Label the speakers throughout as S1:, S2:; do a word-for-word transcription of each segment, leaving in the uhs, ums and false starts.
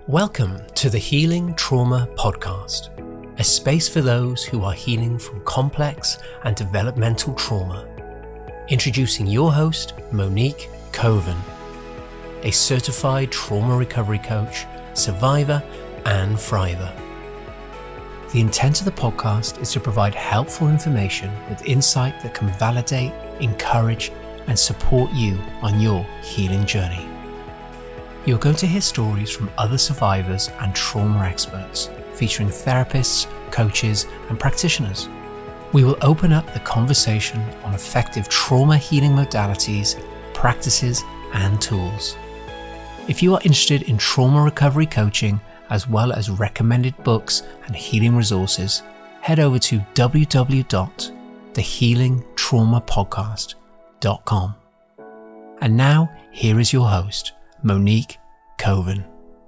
S1: Welcome to the Healing Trauma Podcast, a space for those who are healing from complex and developmental trauma. Introducing your host, Monique Coven, a certified trauma recovery coach, survivor, and thriver. The intent of the podcast is to provide helpful information with insight that can validate, encourage, and support you on your healing journey. You're going to hear stories from other survivors and trauma experts, featuring therapists, coaches, and practitioners. We will open up the conversation on effective trauma healing modalities, practices, and tools. If you are interested in trauma recovery coaching, as well as recommended books and healing resources, head over to w w w dot the healing trauma podcast dot com. And now, here is your host, Monique Coven.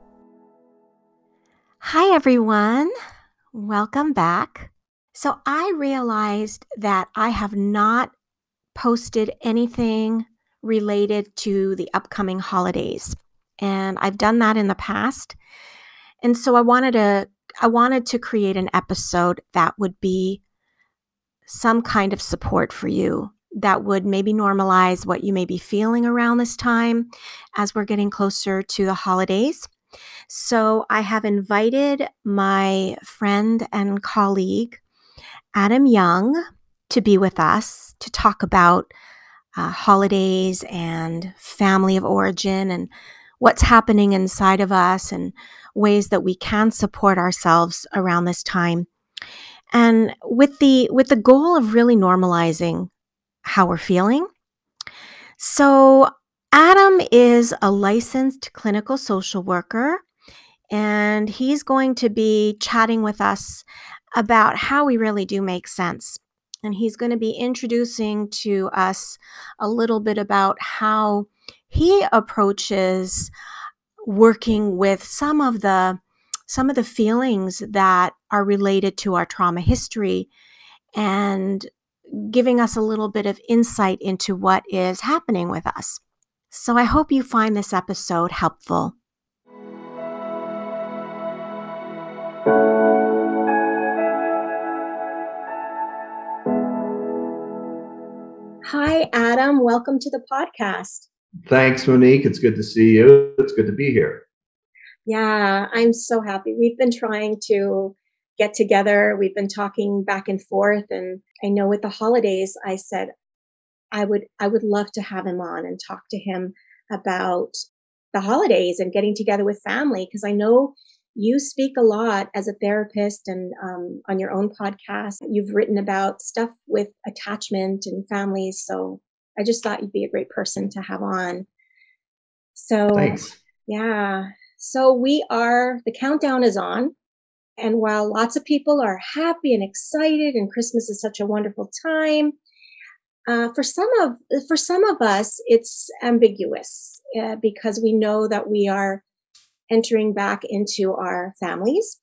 S2: Hi, everyone. Welcome back. So I realized that I have not posted anything related to the upcoming holidays, and I've done that in the past. And so I wanted to I wanted to create an episode that would be some kind of support for you, that would maybe normalize what you may be feeling around this time as we're getting closer to the holidays. So I have invited my friend and colleague, Adam Young, to be with us to talk about uh, holidays and family of origin and what's happening inside of us and ways that we can support ourselves around this time. And with the with the goal of really normalizing how we're feeling. So Adam is a licensed clinical social worker, and he's going to be chatting with us about how we really do make sense. And he's going to be introducing to us a little bit about how he approaches working with some of the some of the feelings that are related to our trauma history, and giving us a little bit of insight into what is happening with us. So I hope you find this episode helpful. Hi, Adam. Welcome to the podcast.
S3: Thanks, Monique. It's good to see you. It's good to be here.
S2: Yeah, I'm so happy. We've been trying to get together. We've been talking back and forth. And I know with the holidays, I said, I would, I would love to have him on and talk to him about the holidays and getting together with family. Cause I know you speak a lot as a therapist, and um, on your own podcast, you've written about stuff with attachment and families. So I just thought you'd be a great person to have on. So
S3: thanks.
S2: Yeah. So we are, the countdown is on. And while lots of people are happy and excited, and Christmas is such a wonderful time, uh, for some of for some of us, it's ambiguous uh, because we know that we are entering back into our families,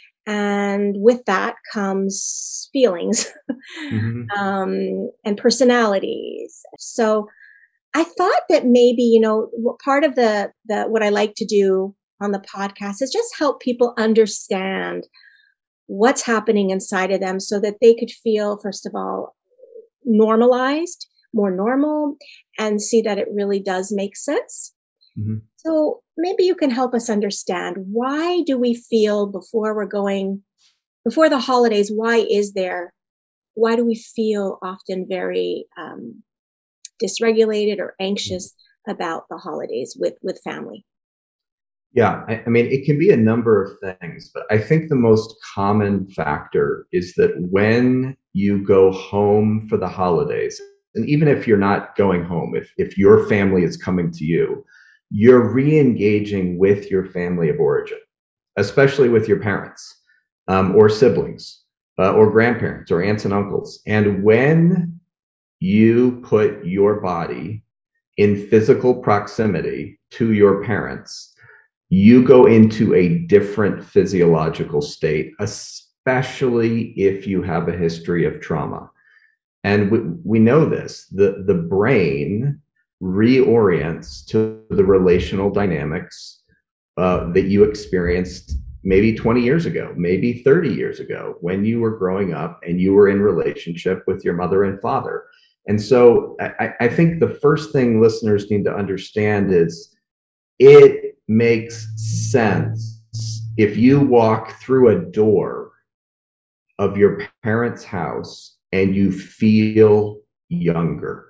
S2: and with that comes feelings
S3: mm-hmm.
S2: um, and personalities. So I thought that maybe, you know, part of the the what I like to do on the podcast is just help people understand what's happening inside of them so that they could feel, first of all, normalized, more normal, and see that it really does make sense.
S3: Mm-hmm.
S2: So maybe you can help us understand, why do we feel before we're going, before the holidays, why is there, why do we feel often very um, dysregulated or anxious mm-hmm. about the holidays with, with family?
S3: Yeah, I, I mean, it can be a number of things, but I think the most common factor is that when you go home for the holidays, and even if you're not going home, if, if your family is coming to you, you're re-engaging with your family of origin, especially with your parents um, or siblings uh, or grandparents or aunts and uncles. And when you put your body in physical proximity to your parents, you go into a different physiological state, especially if you have a history of trauma. And we, we know this, the, the brain reorients to the relational dynamics uh, that you experienced maybe twenty years ago, maybe thirty years ago, when you were growing up and you were in relationship with your mother and father. And so I, I think the first thing listeners need to understand is it makes sense if you walk through a door of your parents' house and you feel younger.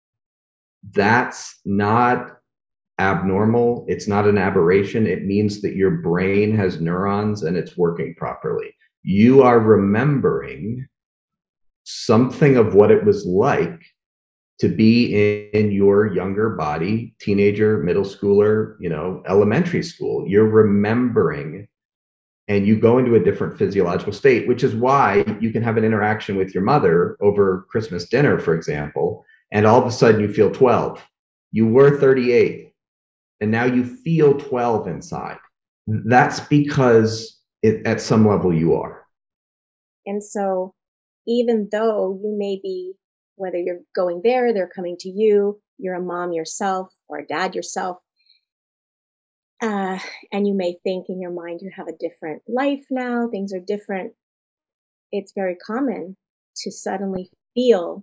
S3: That's not abnormal. It's not an aberration. It means that your brain has neurons and it's working properly. You are remembering something of what it was like to be in your younger body, teenager, middle schooler, you know, elementary school. You're remembering, and you go into a different physiological state, which is why you can have an interaction with your mother over Christmas dinner, for example, and all of a sudden you feel twelve. You were thirty-eight, and now you feel twelve inside. That's because it, at some level you are.
S2: And so even though you may be, whether you're going there, they're coming to you, you're a mom yourself or a dad yourself, uh, and you may think in your mind you have a different life now, things are different. It's very common to suddenly feel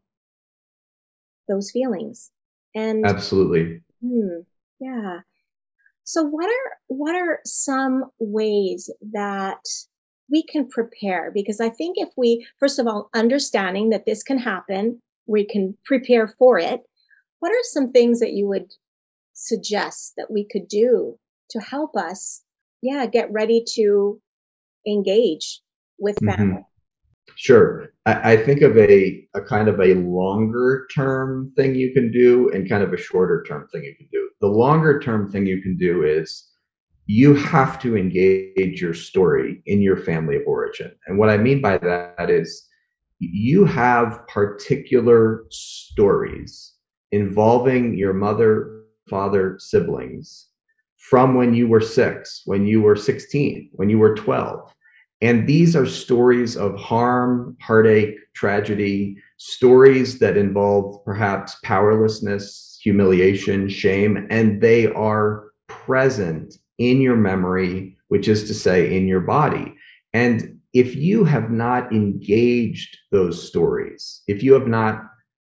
S2: those feelings. And
S3: absolutely.
S2: Hmm, yeah. So what are what are some ways that we can prepare? Because I think if we, first of all, understanding that this can happen, we can prepare for it. What are some things that you would suggest that we could do to help us, yeah, get ready to engage with family?
S3: Mm-hmm. Sure. I, I think of a, a kind of a longer term thing you can do and kind of a shorter term thing you can do. The longer term thing you can do is you have to engage your story in your family of origin. And what I mean by that is you have particular stories involving your mother, father, siblings from when you were six, when you were sixteen, when you were twelve. And these are stories of harm, heartache, tragedy, stories that involve perhaps powerlessness, humiliation, shame, and they are present in your memory, which is to say, in your body. And if you have not engaged those stories, if you have not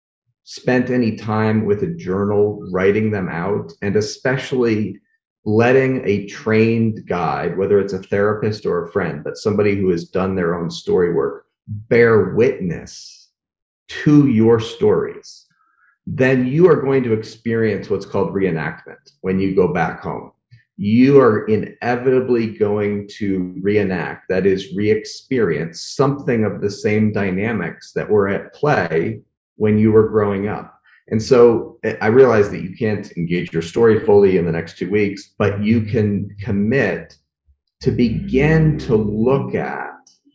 S3: spent any time with a journal writing them out, and especially letting a trained guide, whether it's a therapist or a friend, but somebody who has done their own story work, bear witness to your stories, then you are going to experience what's called reenactment when you go back home. You are inevitably going to reenact, that is, re-experience something of the same dynamics that were at play when you were growing up. And so I realize that you can't engage your story fully in the next two weeks, but you can commit to begin to look at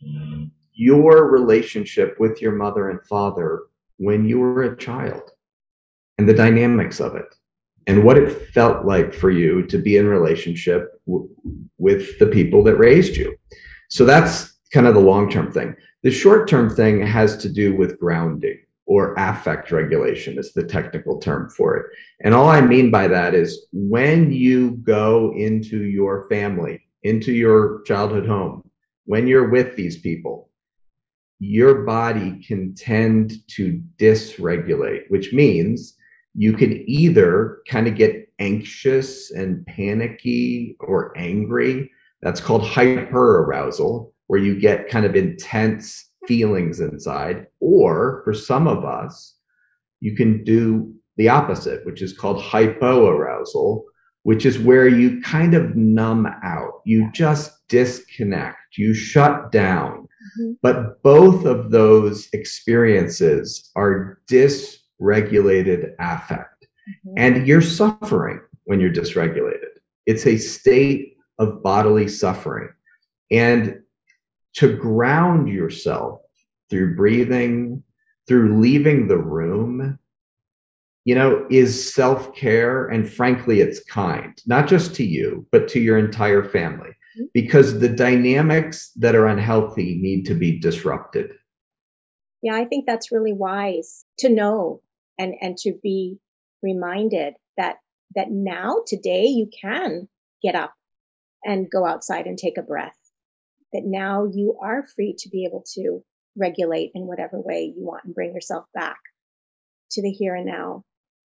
S3: your relationship with your mother and father when you were a child and the dynamics of it and what it felt like for you to be in relationship w- with the people that raised you. So that's kind of the long-term thing. The short-term thing has to do with grounding, or affect regulation is the technical term for it. And all I mean by that is when you go into your family, into your childhood home, when you're with these people, your body can tend to dysregulate, which means you can either kind of get anxious and panicky or angry. That's called hyperarousal, where you get kind of intense feelings inside. Or for some of us, you can do the opposite, which is called hypoarousal, which is where you kind of numb out. You just disconnect, you shut down. Mm-hmm. But both of those experiences are dysregulated affect. Mm-hmm. And you're suffering when you're dysregulated. It's a state of bodily suffering. And to ground yourself through breathing, through leaving the room, you know, is self-care. And frankly, it's kind, not just to you, but to your entire family, because the dynamics that are unhealthy need to be disrupted.
S2: Yeah, I think that's really wise to know and, and to be reminded that, that now, today, you can get up and go outside and take a breath. That now you are free to be able to regulate in whatever way you want and bring yourself back to the here and now.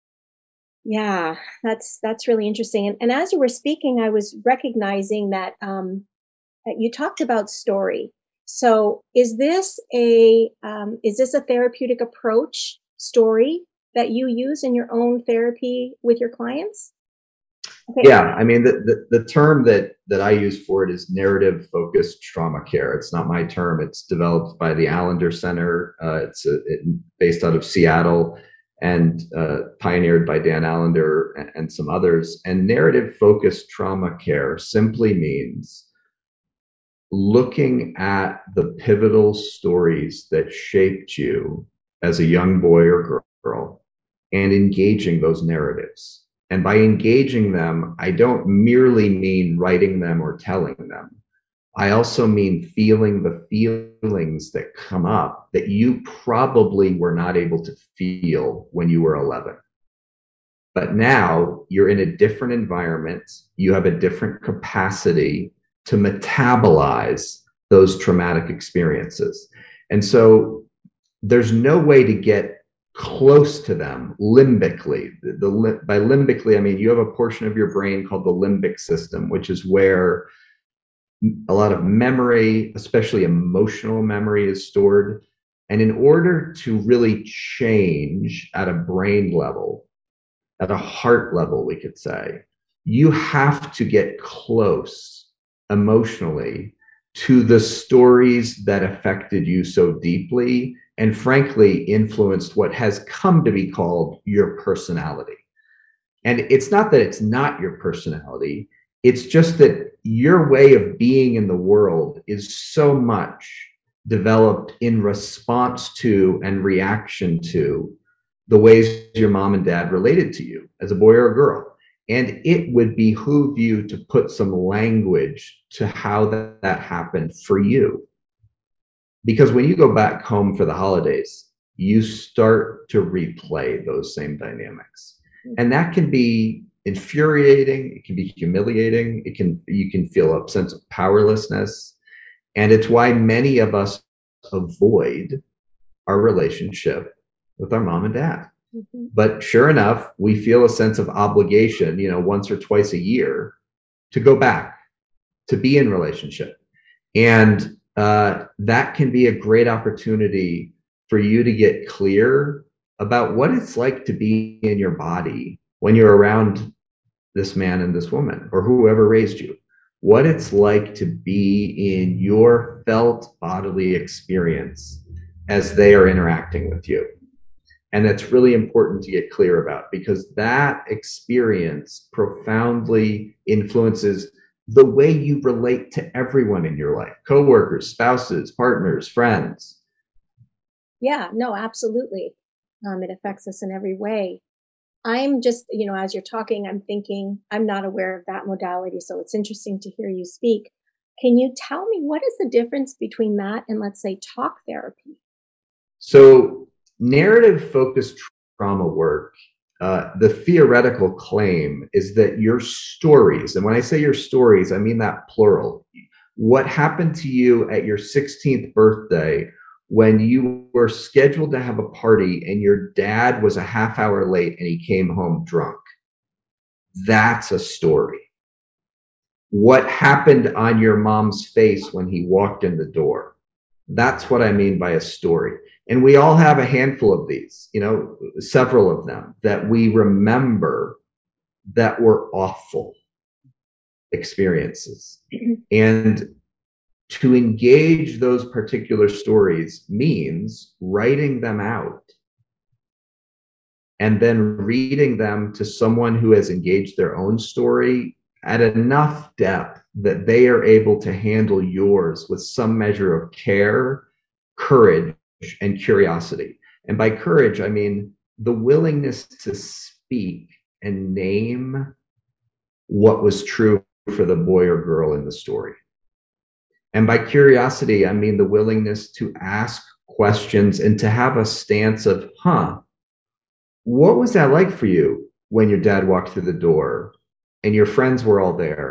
S2: Yeah, that's that's really interesting. And, and as you were speaking, I was recognizing that um, that you talked about story. So, is this a um, is this a therapeutic approach, story, that you use in your own therapy with your clients?
S3: Okay. Yeah, I mean, the, the the term that that I use for it is narrative focused trauma care. It's not my term. It's developed by the Allender Center. Uh, it's a, it, based out of Seattle and uh, pioneered by Dan Allender and, and some others. And narrative focused trauma care simply means looking at the pivotal stories that shaped you as a young boy or girl and engaging those narratives. And by engaging them, I don't merely mean writing them or telling them. I also mean feeling the feelings that come up that you probably were not able to feel when you were eleven. But now you're in a different environment. You have a different capacity to metabolize those traumatic experiences. And so there's no way to get close to them limbically. The, the, by limbically, I mean you have a portion of your brain called the limbic system, which is where a lot of memory, especially emotional memory, is stored. And in order to really change at a brain level, at a heart level, we could say, you have to get close emotionally to the stories that affected you so deeply and frankly influenced what has come to be called your personality. And it's not that it's not your personality, it's just that your way of being in the world is so much developed in response to and reaction to the ways your mom and dad related to you as a boy or a girl. And it would behoove you to put some language to how that, that happened for you. Because when you go back home for the holidays, you start to replay those same dynamics. And that can be infuriating, it can be humiliating, it can you can feel a sense of powerlessness. And it's why many of us avoid our relationship with our mom and dad. Mm-hmm. But sure enough, we feel a sense of obligation, you know, once or twice a year to go back, to be in relationship. And uh, that can be a great opportunity for you to get clear about what it's like to be in your body when you're around this man and this woman or whoever raised you, what it's like to be in your felt bodily experience as they are interacting with you. And that's really important to get clear about because that experience profoundly influences the way you relate to everyone in your life, coworkers, spouses, partners, friends.
S2: Yeah, no, absolutely. Um, it affects us in every way. I'm just, you know, as you're talking, I'm thinking, I'm not aware of that modality, so it's interesting to hear you speak. Can you tell me what is the difference between that and, let's say, talk therapy?
S3: So narrative focused trauma work, uh, the theoretical claim is that your stories, and when I say your stories, I mean that plural, what happened to you at your sixteenth birthday when you were scheduled to have a party and your dad was a half hour late and he came home drunk. That's a story. What happened on your mom's face when he walked in the door? That's what I mean by a story. And we all have a handful of these, you know, several of them that we remember that were awful experiences. And to engage those particular stories means writing them out and then reading them to someone who has engaged their own story at enough depth that they are able to handle yours with some measure of care, courage, and curiosity. And by courage, I mean the willingness to speak and name what was true for the boy or girl in the story. And by curiosity, I mean the willingness to ask questions and to have a stance of, huh, what was that like for you when your dad walked through the door and your friends were all there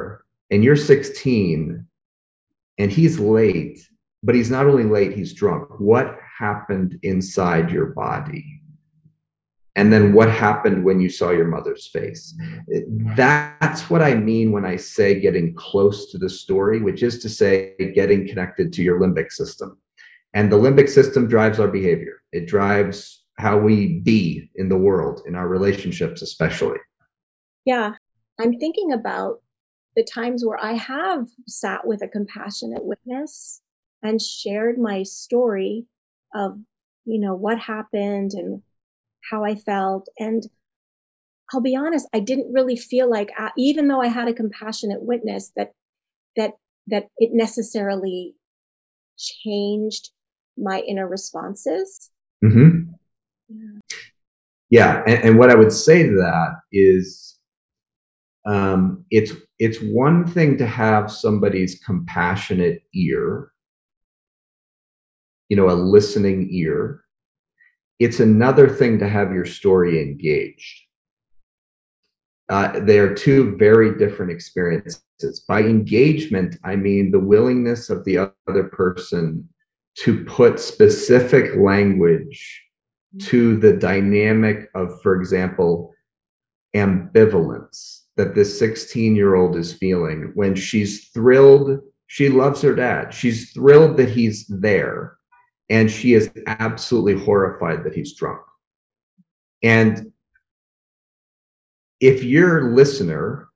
S3: and you're sixteen and he's late, but he's not only late, he's drunk. What happened inside your body? And then what happened when you saw your mother's face? That's what I mean when I say getting close to the story, which is to say getting connected to your limbic system. And the limbic system drives our behavior. It drives how we be in the world, in our relationships especially.
S2: Yeah, I'm thinking about the times where I have sat with a compassionate witness and shared my story of, you know, what happened and how I felt. And I'll be honest, I didn't really feel like, uh, even though I had a compassionate witness, that that that it necessarily changed my inner responses.
S3: Mm-hmm. Yeah, yeah. And, and what I would say to that is, um, it's it's one thing to have somebody's compassionate ear, you know, a listening ear. It's another thing to have your story engaged. Uh, they are two very different experiences. By engagement, I mean the willingness of the other person to put specific language to the dynamic of, for example, ambivalence that this sixteen-year-old is feeling when she's thrilled. She loves her dad. She's thrilled that he's there, and she is absolutely horrified that he's drunk. And if your listener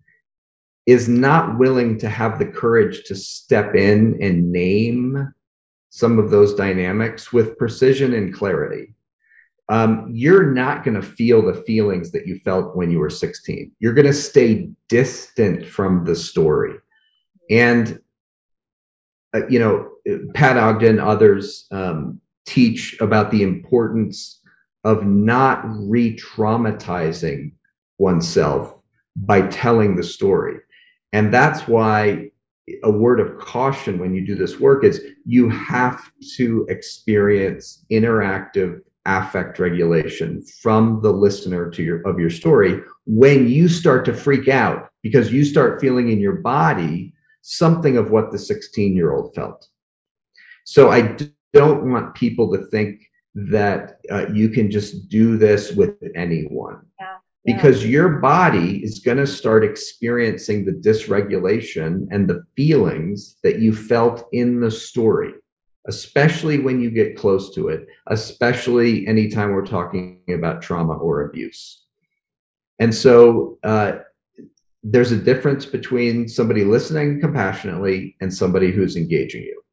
S3: is not willing to have the courage to step in and name some of those dynamics with precision and clarity, um, you're not going to feel the feelings that you felt when you were sixteen. You're going to stay distant from the story. And, uh, you know, Pat Ogden, others um, teach about the importance of not re-traumatizing oneself by telling the story. And that's why a word of caution when you do this work is you have to experience interactive affect regulation from the listener to your of your story when you start to freak out, because you start feeling in your body something of what the sixteen-year-old felt. So I don't want people to think that uh, you can just do this with anyone. Yeah. Yeah. Because your body is going to start experiencing the dysregulation and the feelings that you felt in the story, especially when you get close to it, especially anytime we're talking about trauma or abuse. And so uh, there's a difference between somebody listening compassionately and somebody who's engaging you.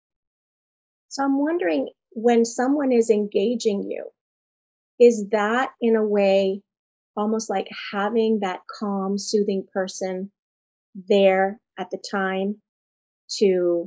S2: So I'm wondering, when someone is engaging you, is that in a way almost like having that calm, soothing person there at the time to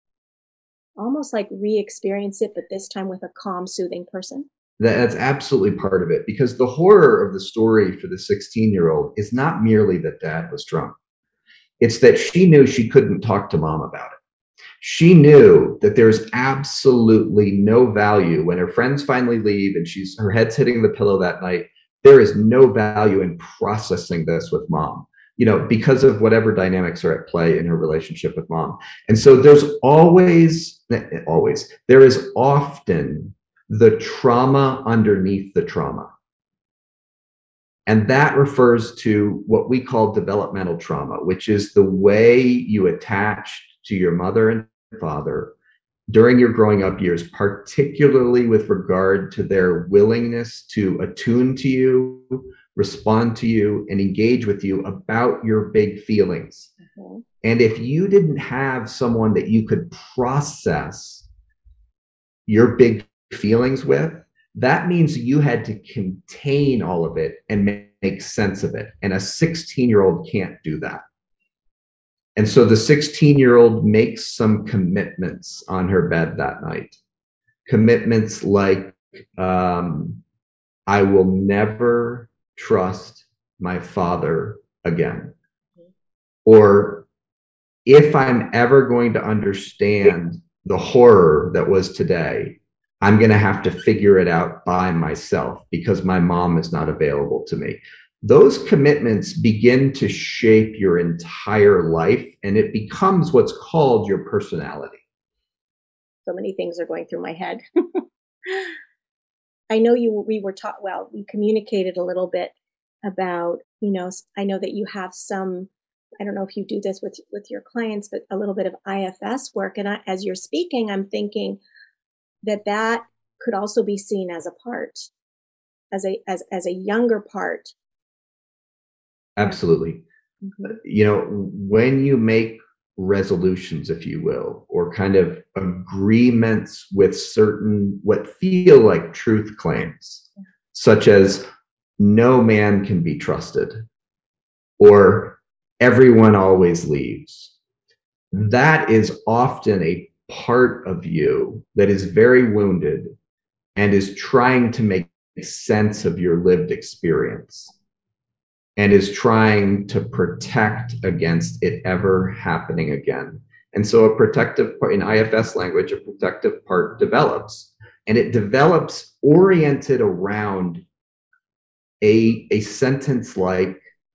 S2: almost like re-experience it, but this time with a calm, soothing person?
S3: That's absolutely part of it, because the horror of the story for the sixteen-year-old is not merely that dad was drunk. It's that she knew she couldn't talk to mom about it. She knew that there's absolutely no value when her friends finally leave and she's her head's hitting the pillow that night. There is no value in processing this with mom, you know, because of whatever dynamics are at play in her relationship with mom. And so there's always, always, there is often the trauma underneath the trauma. And that refers to what we call developmental trauma, which is the way you attached to your mother and father during your growing up years, particularly with regard to their willingness to attune to you, respond to you, and engage with you about your big feelings. Mm-hmm. And if you didn't have someone that you could process your big feelings with, that means you had to contain all of it and make sense of it. And a sixteen-year-old can't do that. And so the sixteen-year-old makes some commitments on her bed that night. Commitments like, um, I will never trust my father again. Or if I'm ever going to understand the horror that was today, I'm going to have to figure it out by myself because my mom is not available to me. those commitments begin to shape your entire life, and it becomes what's called your personality.
S2: So many things are going through my head. I know you, we were taught, well, we communicated a little bit about, you know, I know that you have some, I don't know if you do this with, with your clients, but a little bit of I F S work. And I, as you're speaking, I'm thinking that that could also be seen as a part, as a, as, as a younger part.
S3: Absolutely. Mm-hmm. You know, when you make resolutions, if you will, or kind of agreements with certain what feel like truth claims, yeah. such as no man can be trusted or everyone always leaves, that is often a part of you that is very wounded and is trying to make sense of your lived experience and is trying to protect against it ever happening again. And so a protective part, in I F S language, a protective part develops, and it develops oriented around a, a sentence like,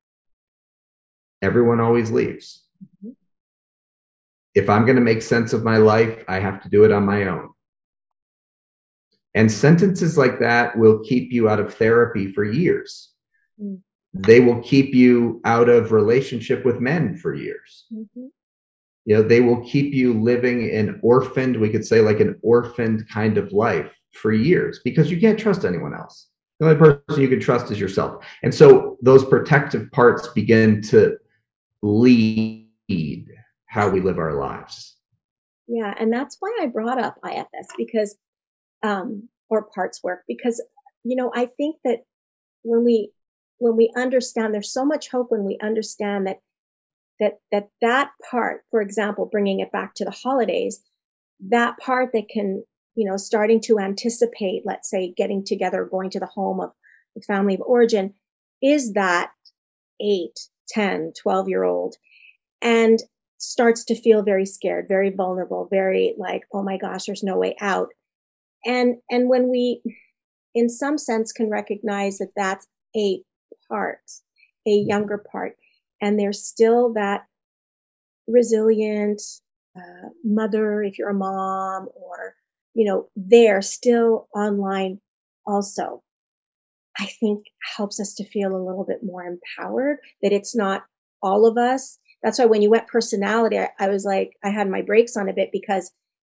S3: everyone always leaves. Mm-hmm. If I'm going to make sense of my life, I have to do it on my own. And sentences like that will keep you out of therapy for years. Mm. They will keep you out of relationship with men for years. Mm-hmm. You know, they will keep you living an orphaned, we could say like an orphaned kind of life for years because you can't trust anyone else. The only person you can trust is yourself. And so those protective parts begin to lead how we live our lives.
S2: Yeah, and that's why I brought up I F S because, um, or parts work, because, you know, I think that when we when we understand, there's so much hope when we understand that that that that part, for example, bringing it back to the holidays, that part that can, you know, starting to anticipate, let's say, getting together, going to the home of the family of origin, is that eight, ten, twelve year old and starts to feel very scared, very vulnerable, very like, oh my gosh, there's no way out. And, and when we, in some sense, can recognize that that's a part, a younger part, and there's still that resilient uh, mother, if you're a mom, or, you know, they're still online also, I think helps us to feel a little bit more empowered, that it's not all of us. That's why when you went personality, I, I was like, I had my brakes on a bit because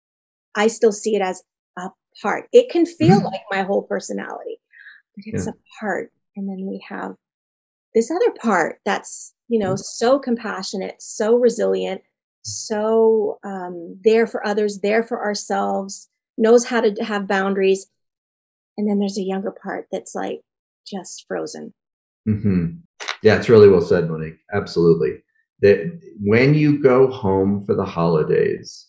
S2: I still see it as a part. It can feel mm-hmm. like my whole personality, but it's yeah. a part. And then we have this other part that's, you know, mm-hmm. so compassionate, so resilient, so um, there for others, there for ourselves, knows how to have boundaries. And then there's a younger part that's like just frozen.
S3: Mm-hmm. Yeah, it's really well said, Monique. Absolutely. That when you go home for the holidays,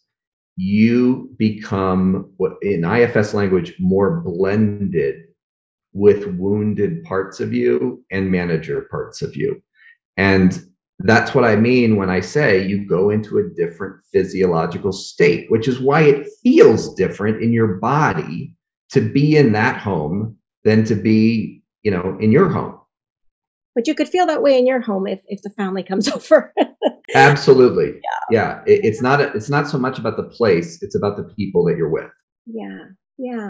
S3: you become, what in I F S language, more blended with wounded parts of you and manager parts of you. And that's what I mean when I say you go into a different physiological state, which is why it feels different in your body to be in that home than to be, you know, in your home.
S2: But you could feel that way in your home if, if the family comes over.
S3: Absolutely. Yeah. yeah. It, it's not, a, it's not so much about the place. It's about the people that you're with.
S2: Yeah. Yeah.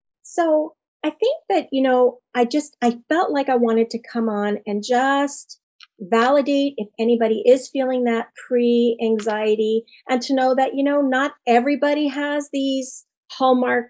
S2: So I think that, you know, I just, I felt like I wanted to come on and just validate if anybody is feeling that pre-anxiety, and to know that, you know, not everybody has these Hallmark,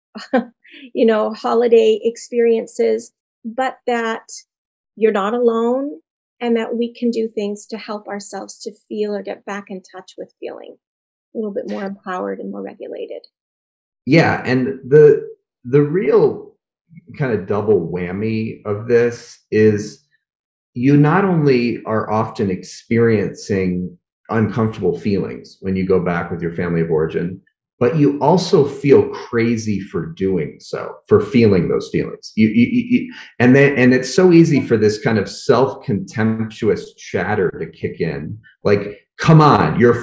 S2: you know, holiday experiences, but that you're not alone and that we can do things to help ourselves to feel or get back in touch with feeling a little bit more empowered and more regulated.
S3: Yeah. And the, the real kind of double whammy of this is you not only are often experiencing uncomfortable feelings when you go back with your family of origin, but you also feel crazy for doing so, for feeling those feelings. You, you, you, and then, and it's so easy for this kind of self-contemptuous chatter to kick in. Like, come on, you're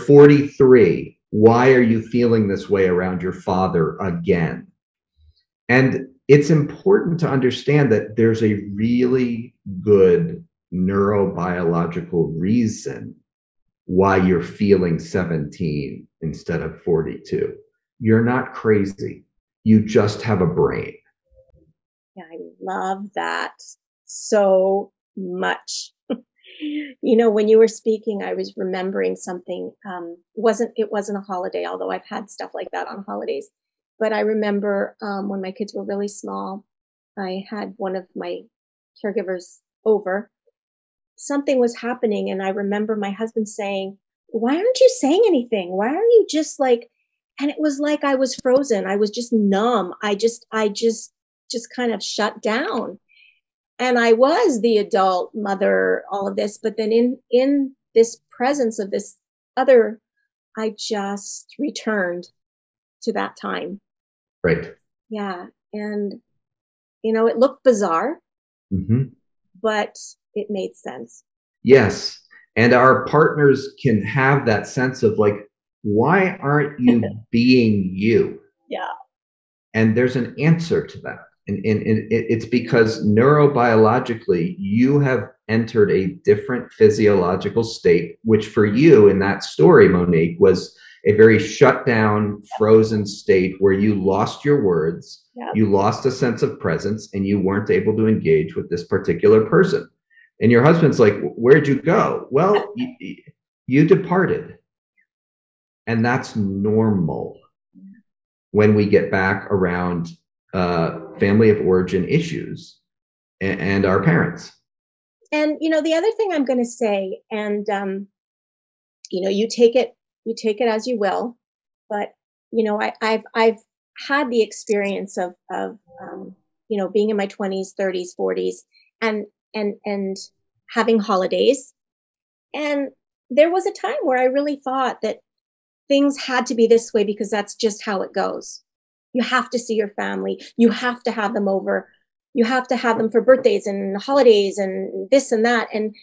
S3: forty-three. Why are you feeling this way around your father again? And it's important to understand that there's a really good neurobiological reason why you're feeling seventeen instead of forty-two. You're not crazy. You just have a brain.
S2: Yeah, I love that so much. You know, when you were speaking, I was remembering something. Um, wasn't it wasn't a holiday, although I've had stuff like that on holidays. But I remember um, when my kids were really small, I had one of my caregivers over. Something was happening, and I remember my husband saying, "Why aren't you saying anything? Why are you just like?" And it was like I was frozen. I was just numb. I just, I just, just kind of shut down. And I was the adult mother, all of this, but then in in this presence of this other, I just returned to that time.
S3: Right.
S2: Yeah. And, you know, it looked bizarre,
S3: Mm-hmm.
S2: but it made sense.
S3: Yes. And our partners can have that sense of like, why aren't you being you?
S2: Yeah.
S3: And there's an answer to that. And, and, and it's because neurobiologically, you have entered a different physiological state, which for you in that story, Monique, was a very shut down, frozen state where you lost your words,
S2: Yep.
S3: you lost a sense of presence, and you weren't able to engage with this particular person. And your husband's like, where'd you go? Well, you, you departed. And that's normal when we get back around uh, family of origin issues and, and our parents.
S2: And, you know, the other thing I'm going to say, and, um, you know, you take it, you take it as you will, but, you know, I, I've, I've had the experience of, of, um, you know, being in my twenties, thirties, forties, and, and, and having holidays. And there was a time where I really thought that things had to be this way because that's just how it goes. You have to see your family. You have to have them over. You have to have them for birthdays and holidays and this and that. And,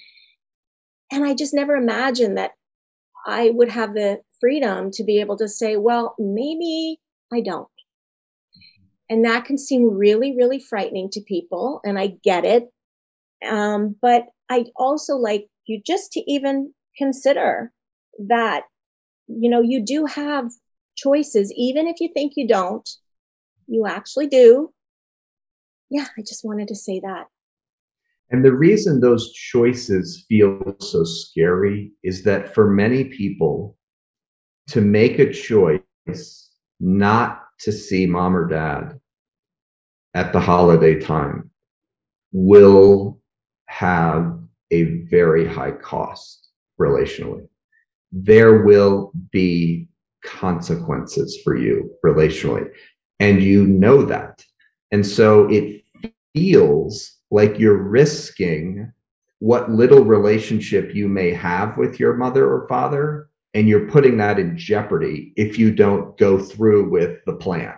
S2: and I just never imagined that I would have the freedom to be able to say, well, maybe I don't. And that can seem really, really frightening to people. And I get it. Um, but I also like you just to even consider that, you know, you do have choices, even if you think you don't, you actually do. Yeah, I just wanted to say that.
S3: And the reason those choices feel so scary is that for many people, to make a choice not to see mom or dad at the holiday time will have a very high cost relationally. There will be consequences for you relationally, and you know that. And so it feels like you're risking what little relationship you may have with your mother or father, and you're putting that in jeopardy if you don't go through with the plan.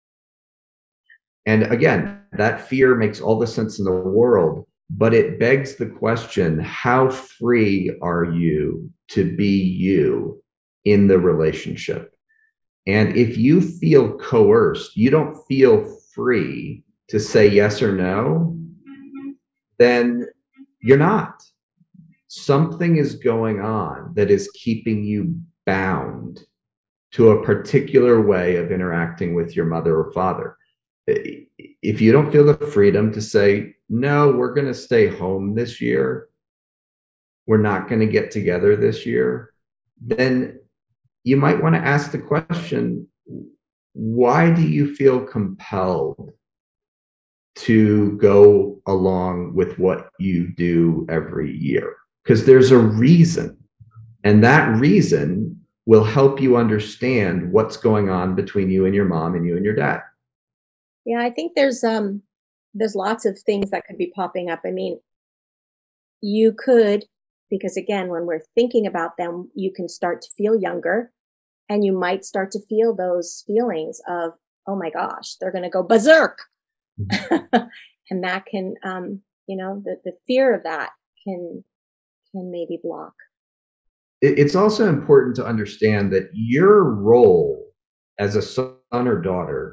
S3: And again, that fear makes all the sense in the world, but it begs the question, how free are you to be you in the relationship? And if you feel coerced, you don't feel free to say yes or no, then you're not. Something is going on that is keeping you bound to a particular way of interacting with your mother or father. If you don't feel the freedom to say, no, we're going to stay home this year, we're not going to get together this year, then you might want to ask the question, why do you feel compelled to go along with what you do every year? Because there's a reason, and that reason will help you understand what's going on between you and your mom and you and your dad.
S2: Yeah, I think there's um there's lots of things that could be popping up. I mean, you could, because again, when we're thinking about them, you can start to feel younger, and you might start to feel those feelings of, oh my gosh, they're going to go berserk. Mm-hmm. And that can, um, you know, the, the fear of that can, can maybe block.
S3: It's also important to understand that your role as a son or daughter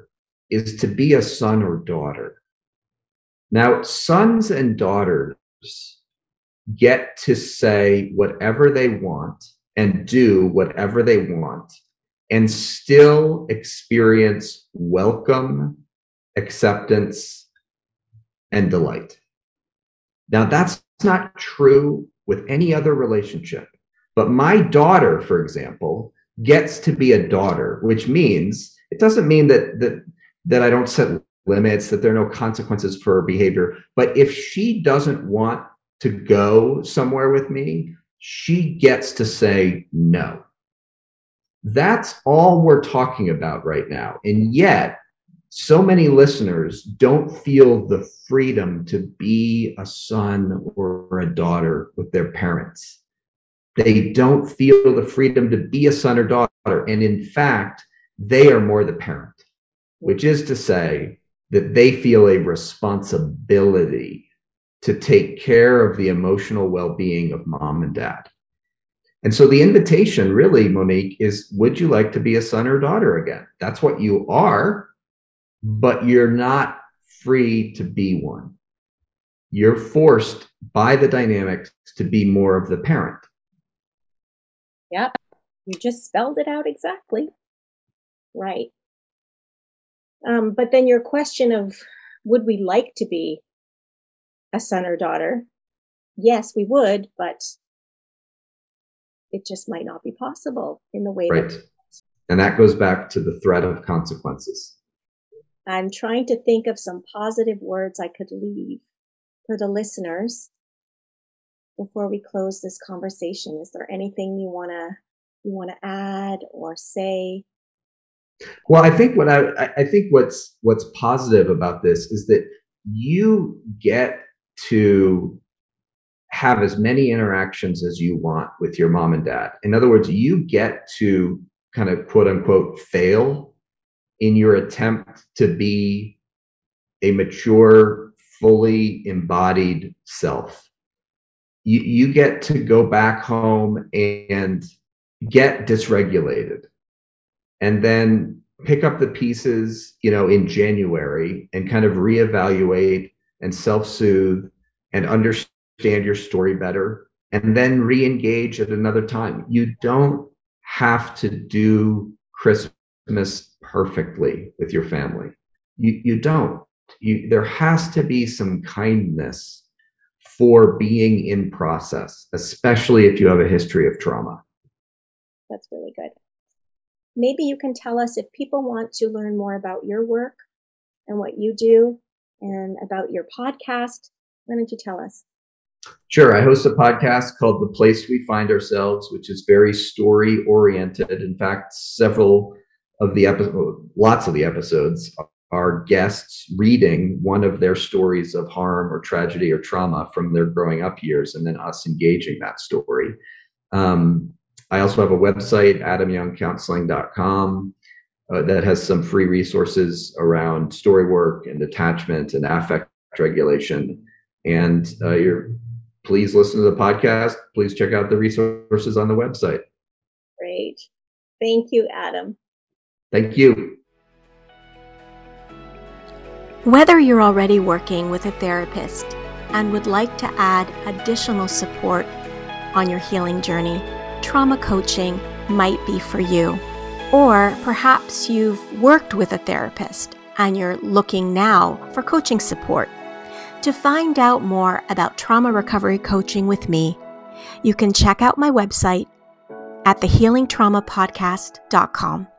S3: is to be a son or daughter. Now, sons and daughters get to say whatever they want and do whatever they want and still experience welcome, acceptance, and delight. Now, that's not true with any other relationship. But my daughter, for example, gets to be a daughter, which means it doesn't mean that that that I don't set limits, that there are no consequences for her behavior. But if she doesn't want to go somewhere with me, she gets to say no. That's all we're talking about right now. And yet, so many listeners don't feel the freedom to be a son or a daughter with their parents. They don't feel the freedom to be a son or daughter. And in fact, they are more the parent, which is to say that they feel a responsibility to take care of the emotional well-being of mom and dad. And so the invitation really, Monique, is would you like to be a son or daughter again? That's what you are, but you're not free to be one. You're forced by the dynamics to be more of the parent.
S2: Yep. You just spelled it out exactly. Right. Um, but then your question of would we like to be a son or daughter? Yes, we would, but it just might not be possible in the way
S3: right.
S2: that.
S3: And that goes back to the threat of consequences.
S2: I'm trying to think of some positive words I could leave for the listeners before we close this conversation. Is there anything you wanna you wanna add or say?
S3: Well, I think what I I think what's what's positive about this is that you get to have as many interactions as you want with your mom and dad. In other words, you get to kind of quote unquote fail in your attempt to be a mature, fully embodied self. You, you get to go back home and get dysregulated and then pick up the pieces, you know, in January and kind of reevaluate and self-soothe and understand your story better and then re-engage at another time. You don't have to do Christmas perfectly with your family. You, you don't. You, there has to be some kindness for being in process, especially if you have a history of trauma.
S2: That's really good. Maybe you can tell us if people want to learn more about your work and what you do and about your podcast. Why don't you tell us?
S3: Sure. I host a podcast called The Place We Find Ourselves, which is very story oriented. In fact, several of the episodes, lots of the episodes are guests reading one of their stories of harm or tragedy or trauma from their growing up years, and then us engaging that story. Um, I also have a website, adam young counseling dot com, uh, that has some free resources around story work and attachment and affect regulation. And uh, you're, please listen to the podcast. Please check out the resources on the website.
S2: Great. Thank you, Adam.
S3: Thank you.
S2: Whether you're already working with a therapist and would like to add additional support on your healing journey, trauma coaching might be for you. Or perhaps you've worked with a therapist and you're looking now for coaching support. To find out more about trauma recovery coaching with me, you can check out my website at the healing trauma podcast dot com.